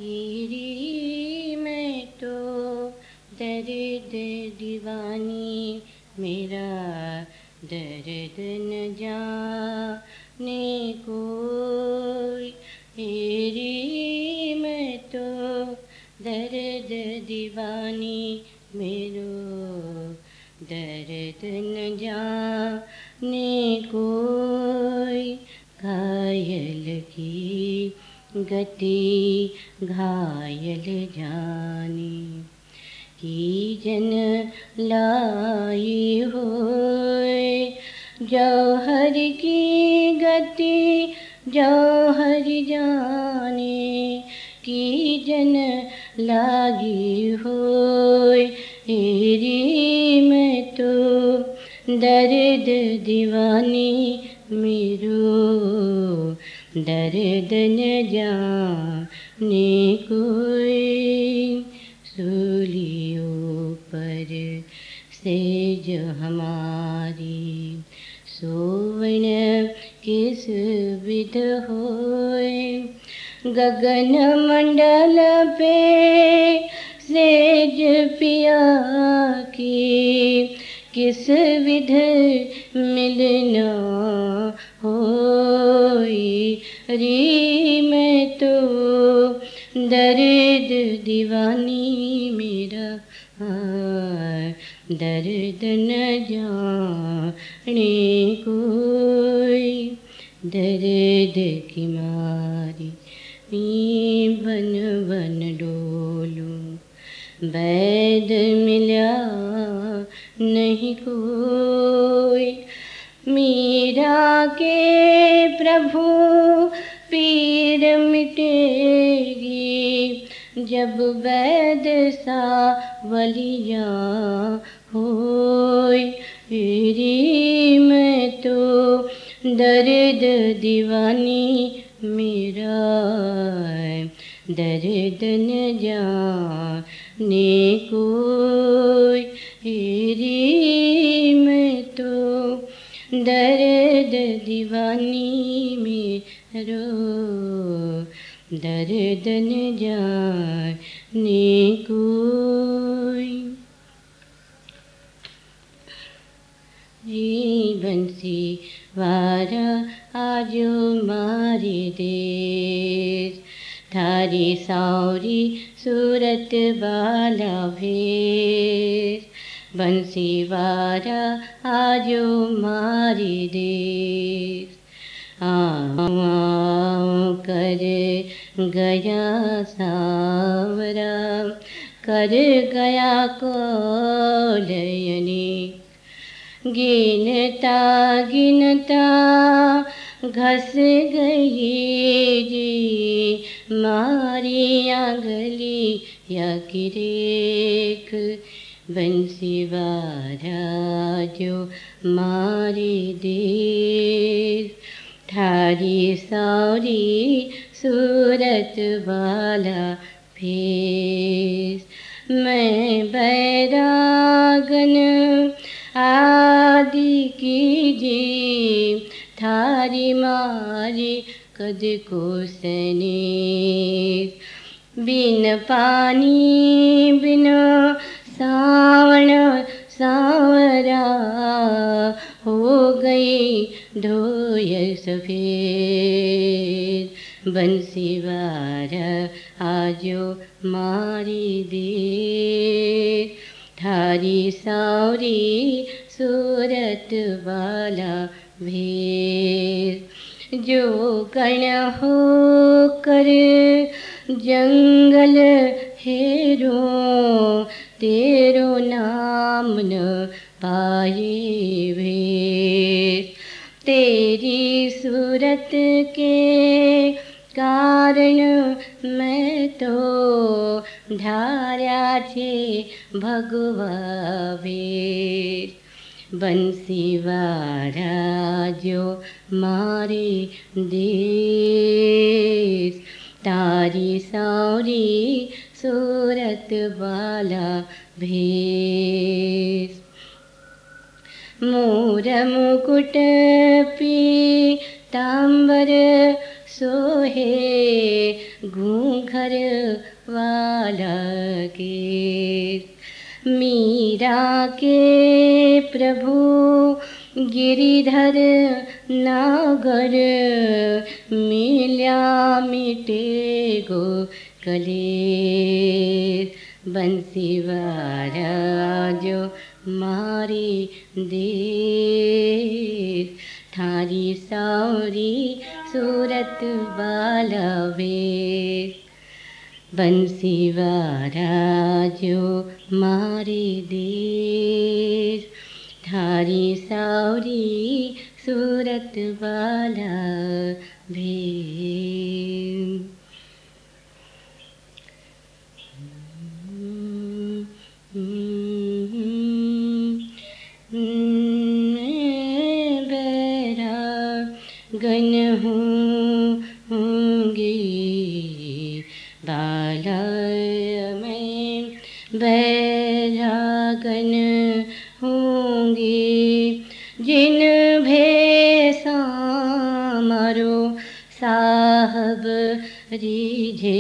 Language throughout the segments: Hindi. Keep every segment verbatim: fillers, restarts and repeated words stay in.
तेरी मैं तो दर्द दीवानी, मेरा दर्द न जाने कोई। तेरी मैं तो दर्द दीवानी, मेरो दर्द न जाने कोई। घायल की गति घायल जानी, की जन लाई होए। जौहर की गति जौहर जाने, की जन लागी होए। तेरी मैं तो दर्द दीवानी, मेरो दर्द न जाने कोई। सूलियों पर सेज हमारी, सोवन किस विध होए। गगन मंडल पे सेज पिया की, किस विध मिलना होई। री मैं तो दर्द दीवानी, मेरा दर्द न जाने कोई। दर्द की मारी बन बन डोलूं, वैद मिला नहीं कोई। मीरा के प्रभु पीर मिटेगी, जब वैद सावलिया होय। तेरी मैं तो दर्द दीवानी, मेरा दर्द न जाने कोई। तेरी मैं तो दर्द दीवानी, मेरो दर्द न जाने कोई। जी बंसी वारा आजो मारी देश, थारी सावरी सूरत बाला भेष। बंसी वारा आजो मारी देश, आऊं कर गया सावरा, कर गया कोलयनी। गिनता गिनता घस गई जी, मारिया गली या की रेख। बंसी वारा जो मारी देश, थारी सावरी सूरत वाला भेष। मैं बैरागन आदि की जी, थारी मारी कद को सनेश। बिन पानी बिन सावण सावरा, हो गई ढोय सफेद। बंसी वारा आजो मारी देश, थारी सावरी सूरत वाला भेष। जो गण हो कर जंगल हेरो, तेरो नाम न पाए भेष। तेरी सूरत के कारण मैं तो ढार्या छे भगवा भेष। बंसी वारा जो मारे देश, तारी सावरी सूरत वाला भेष। मोर मुकुट पीतांबर सोहे घूंघर वाला के। मीरा के प्रभु गिरिधर नागर मिल्या मिटे गो कलेर। बंसीवारा जो मारी देर थारी सावरी सूरत बाला वेर। बंसीवारा जो मारी देर थारी सावरी सूरत बाला वेर। गन होंगी बाला में बैरागन होंगी। जिन भेसा मारो साहब रीझे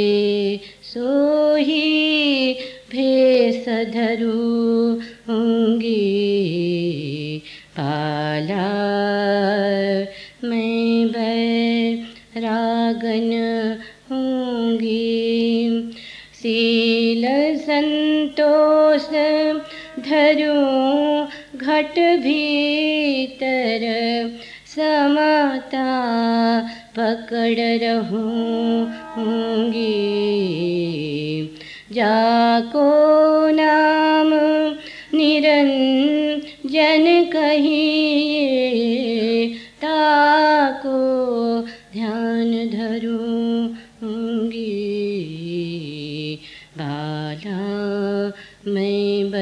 सोही भेस धरू होंगी। बाला में बैरागन होंगी। सील संतोष धरूं घट भीतर समता पकड़ रहूंगी। जाको नाम निरंजन कहिए ताको ध्यान धरूंगी। बाला में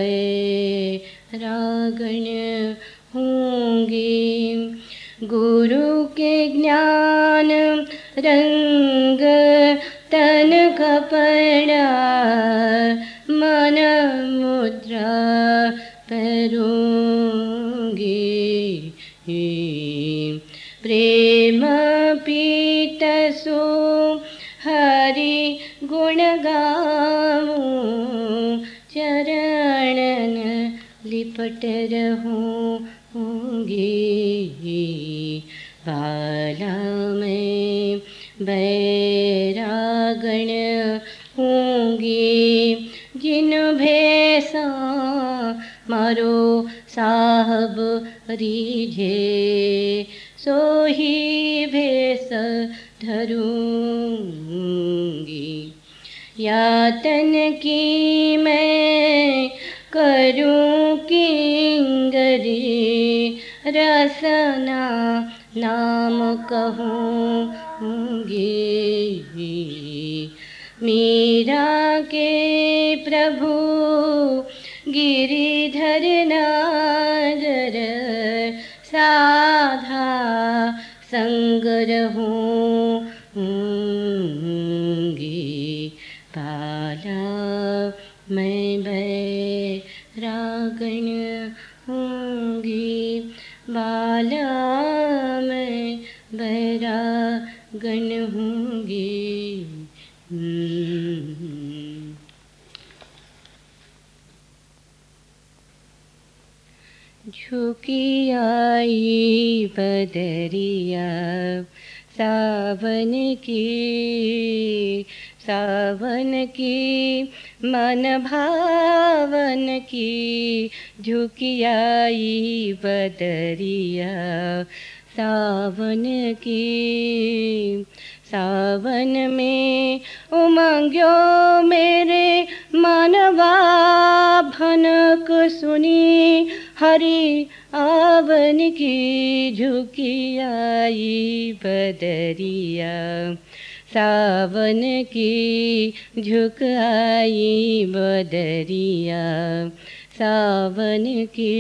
बैरागन होंगी। गुरु के ज्ञान रंग तन कपड़ा मन मुद्रा पहरूंगी। प्रेम पीत सो हरि गुण गाऊं चरणन लिपट रहूंगी। बाला में बैरागन होंगी। जिन भेसा मारो साहब रीझे सोही भेस धरूंगी। यातन की मैं करूं किंगरी रसना नाम कहूंगी। मीरा के प्रभु गिरिधर नागर साधा संग रहूंगी। बाला मैं बैरागन होंगी। बाला मैं बैरागन होंगी। झुकी आई बदरिया सावन की सावन की मन भावन की। झुकी आई बदरिया सावन की सावन में उमंग्यो मेरे मनवा भनक सुनी हरि आवन की। झुकी आई बदरिया सावन की झुक आई बदरिया सावन की।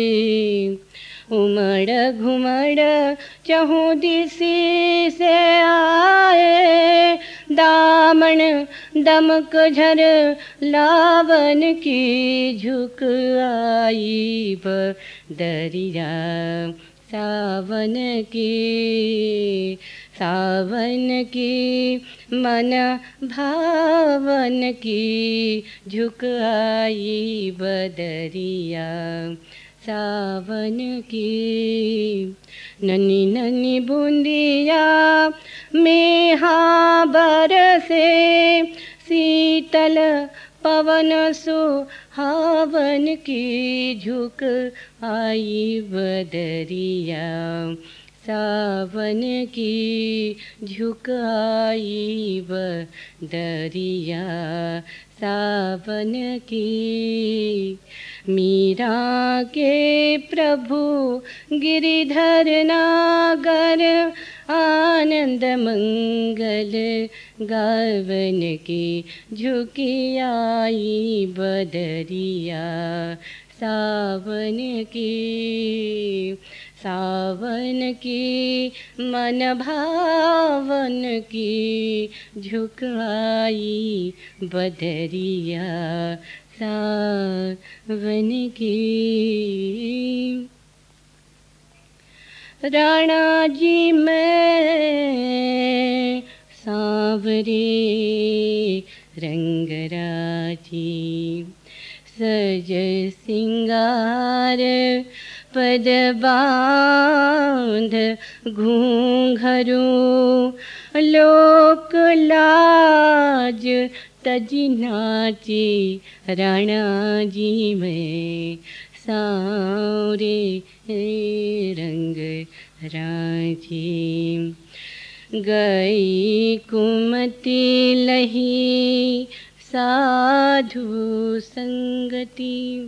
उमड़ घुमड़ चहु दिशि से आए दामन दमक झर लावन की। झुक आई बदरिया सावन की सावन की मन भावन की झुक आई बदरिया सावन की। नन्ही नन्ही बूंदिया मेहा बरसे शीतल पवन सुहावन की झुक आई बदरिया सावन की झुक आई बदरिया सावन की। मीरा के प्रभु गिरिधर नागर आनंद मंगल गावन की झुकी आई बदरिया सावन की। सावन की मन भावन की झुक आई बदरिया सावन की। राणा जी में सांवरे रंग राजी सज सिंगार पद बांध घूंघरू लोक लाज तजी नाची राणा जी में सांवरे रंग राजी। गई कुमति लही साधु संगति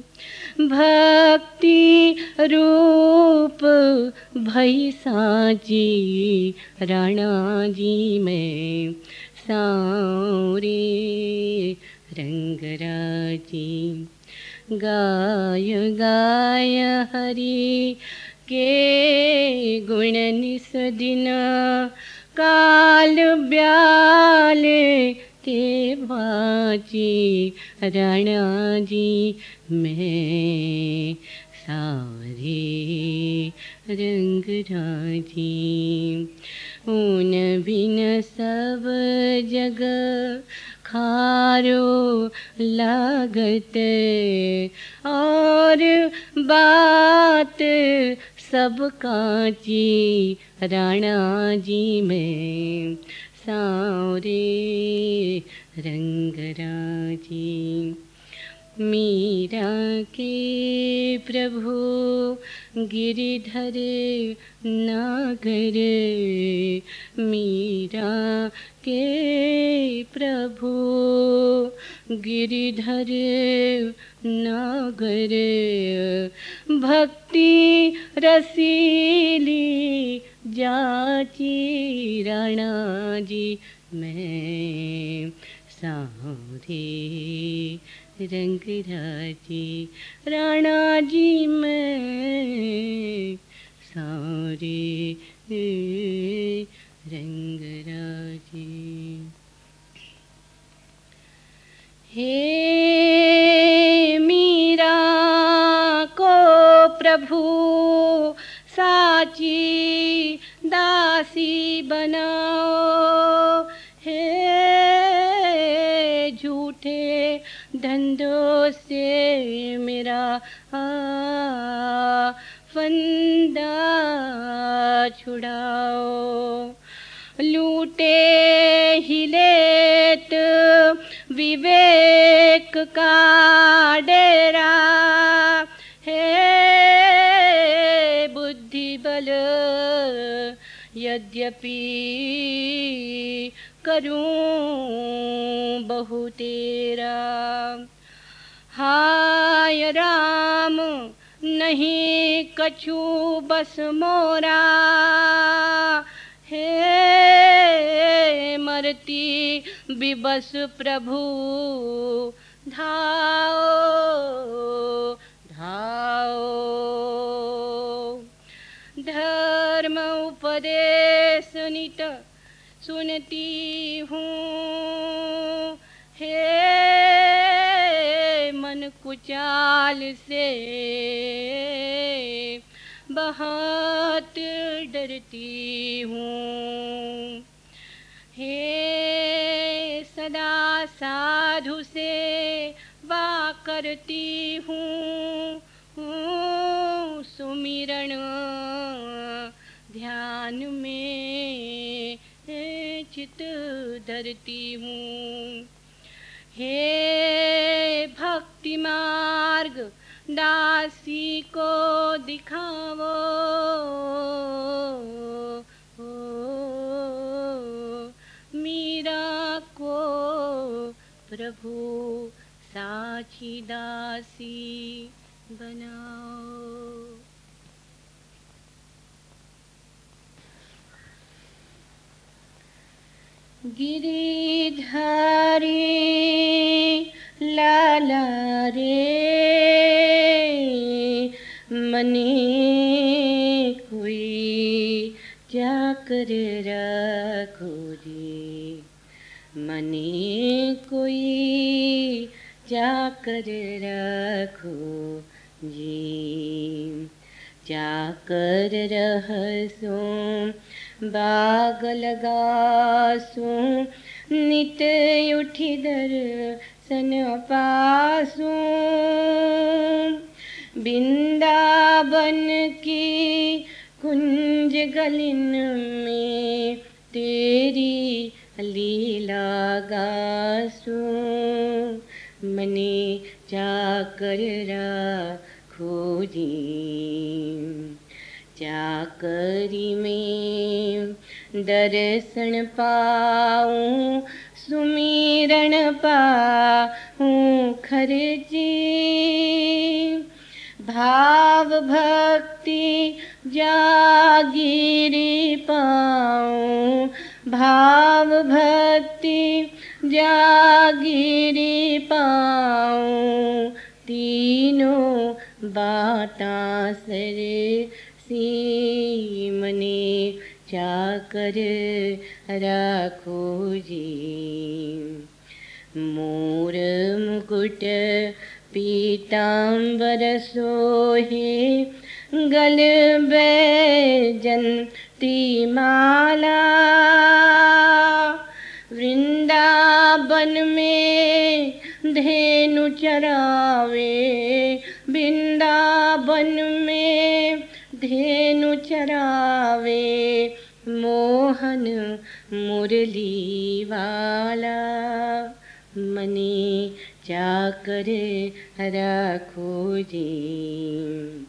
भक्ति रूप भई साची राणा जी में सांवरे रंग राजी। गाय गाय हरि के गुण निस दिन काल ब्याल ते बाची राणा जी में सावरे रंग राजी। ऊन बिन सब जग खारो लागत और बात सब कांची राणा जी में सांवरे रंग राजी। मीरा के प्रभु गिरिधर नागर मीरा के प्रभु गिरिधर नागर भक्ति रसीली जाची राणा जी में सांवरे रंग राजी राणा जी में सांवरे रंग राजी। हे मीरा को प्रभु साची दासी बनाओ हे झूठे धंधों से मेरा आ, फंदा छुड़ाओ। लूटे हिलेत विवेक का डेरा हे बुद्धि बल यद्यपि करूं बहु तेरा। हाय राम नहीं कछु बस मोरा हे मरती विबस प्रभु धाओ धाओ। धर्म उपदेश नित सुनती हूँ हे मन कुचाल से बहुत डरती हूँ। सदा साधु से वा करती हूँ, हूँ सुमिरण ध्यान में चित धरती हूँ। हे भक्ति मार्ग दासी को दिखावो, मीरा को प्रभु साची दासी बनाओ। गिरिधारी लाला रे मने कोई जाकर रखो रे, मने कोई जाकर रखो जी। जाकर रहसो बाग लगासो, नित उठी दर्शन पासो। वृंदावन की कुंज गलिन में तेरी लीला गासो, मने जाकर राखो जी। जाकरी में दर्शन पाऊं, सुमिरन पाऊं खरजी। भाव भक्ति जागीरी पाऊं, भाव भक्ति जागीरी पाऊं। तीनों बातां सर सी, मने जाकर राखो जी। मोर मुकुट पीतांबर सोहे, गल बैजंती माला। वृंदावन में धेनु चरावे, वृंदावन में धेनु चरावे। मोहन मुरली वाला, मने जाकर राखो जी।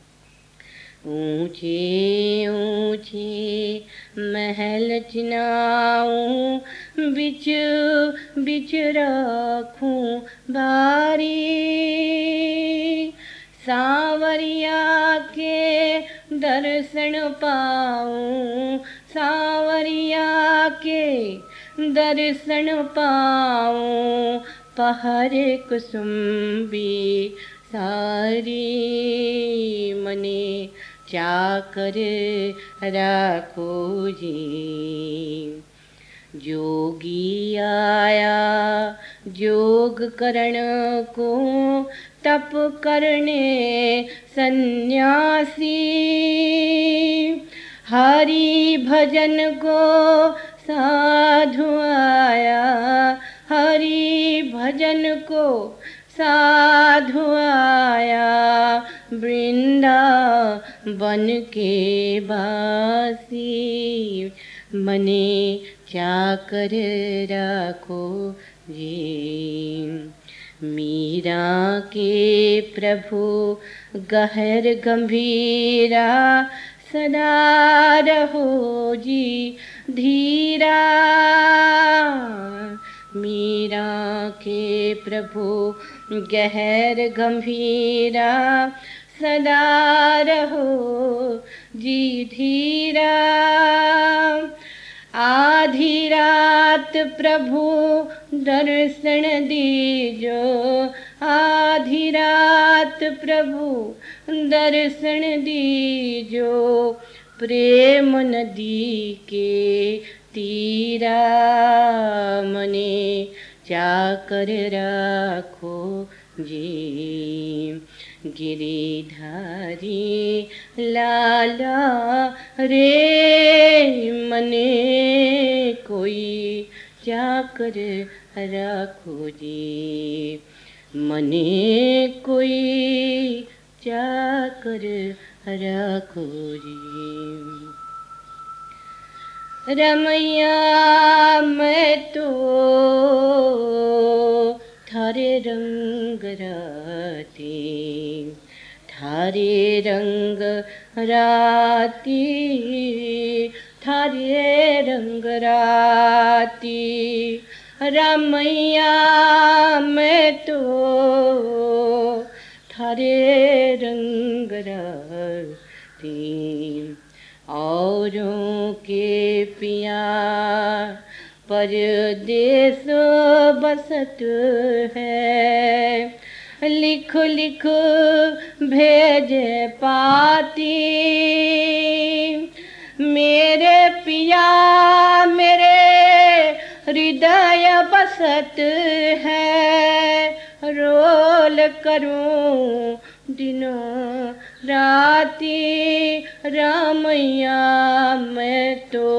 ऊंचे ऊंचे महल चिनाऊं, बिच बिच रखूं बारी। सांवरिया के दर्शन पाऊं, सांवरिया के दर्शन पाऊं। पहर कुसुम्बी सारी, मने जाकर राखो जी। जोगी आया जोग करण को, तप करने सन्यासी। हरि भजन को साधु आया, हरि भजन को साधु आया। वृंदावन के वासी, मने जाकर राखो जी। मीरा के प्रभु गहर गंभीरा, सदा रहो जी धीरा। मीरा के प्रभु गहर गंभीरा, सदा रहो जी धीरा। आधी रात प्रभु दर्शन दीजो, आधी रात प्रभु दर्शन दीजो। प्रेम नदी के तीरा, मने जाकर राखो जी। गिरिधारी लाला रे, मने कोई जाकर राखो जी, मने कोई चाकर राखो जी। रमैया मैं तो थारे रंग राती, थारे रंग राती, थारे रंग राती। रमैया मैं तो थारे रंग राती, औरों के पिया परदेस बसत है, लिख लिख भेजे पाती। मेरे पिया मेरे हृदय बसत है, रोल करूं दिनों राती। रामैया मैं तो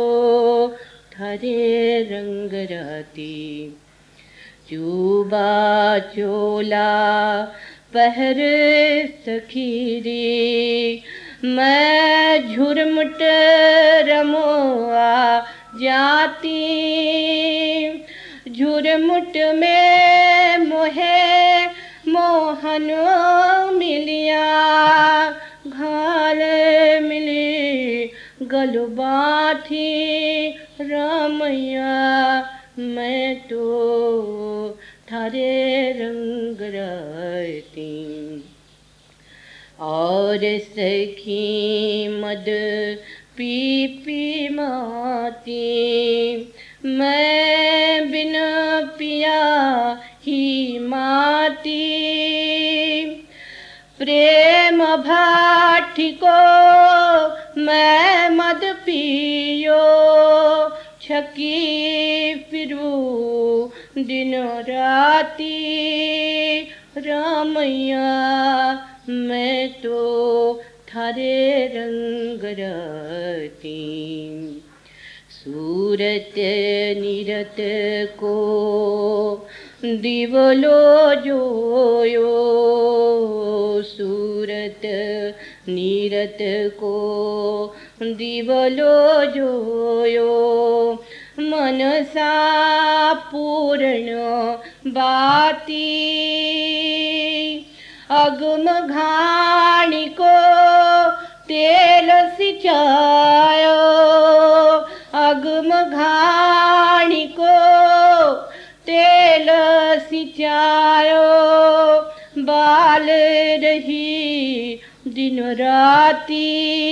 थारे रंग राती, चूबा चोला पहर सखीरी, मैं झुरमुट रमोआ जाती। झुरमुट में मोहे मोहन मिलिया, घाल मिली गलबा थी। रामैया मैं तो थारे रंग राती, और सखी मद पी पी माती। मैं बिन पिया ही माती, प्रेम भाटी को मैं मद पियो, छकी फिरू दिन राती। रामैया मैं तो थारे रंग राती, सूरत नीरत को दिवलो जोयो, सूरत नीरत को दिवलो जोयो। मनसा पूर्ण बाती, अगम घाणी को तेल सिंचायो, अगम घाणी को तेल सिंचायो। बाल रही दिन राती,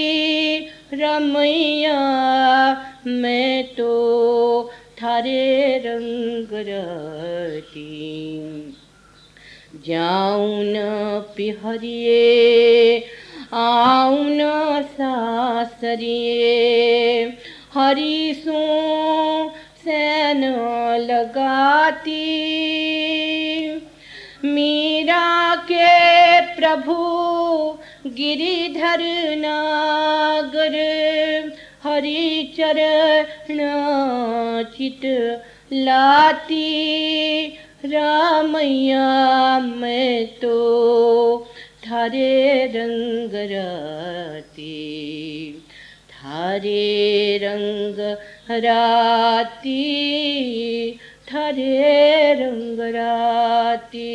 रमैया मैं तो थारे रंग राती। जाऊं न पिहरिए आऊं न सासरिए, हरि सो सैन लगाती। मीरा के प्रभु गिरिधर नागर, हरि चरण चित लाती। रामैया मैं तो थारे रंग राती, थारे रंग राती, थारे रंग राती।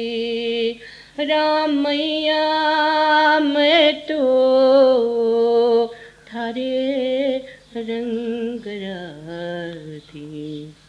रामैया मैं तो थारे रंग राती।